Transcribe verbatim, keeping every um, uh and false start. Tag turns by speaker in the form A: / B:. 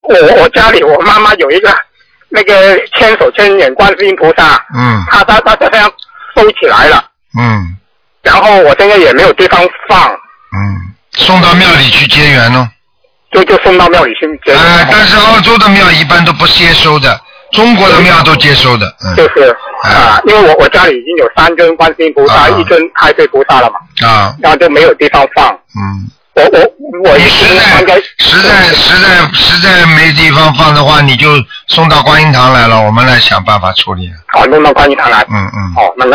A: 我我家里我妈妈有一个那个千手千眼观世音菩萨，
B: 嗯，
A: 她她她这样收起来了，
B: 嗯，
A: 然后我现在也没有地方放，
B: 嗯，送到庙里去结缘咯。
A: 就就送到庙里去结缘。
B: 哎、呃，但是澳洲的庙一般都不接收的，中国的庙都接收的。嗯，
A: 就是啊，因为我我家里已经有三尊观世音菩萨，啊、一尊太岁菩萨了嘛，啊，然后就没有地方放。
B: 嗯。
A: 我我我
B: 实在实在实在实在没地方放的话，你就送到观音堂来了，我们来想办法处理。
A: 好，弄到观音堂来。
B: 嗯嗯。
A: 好，那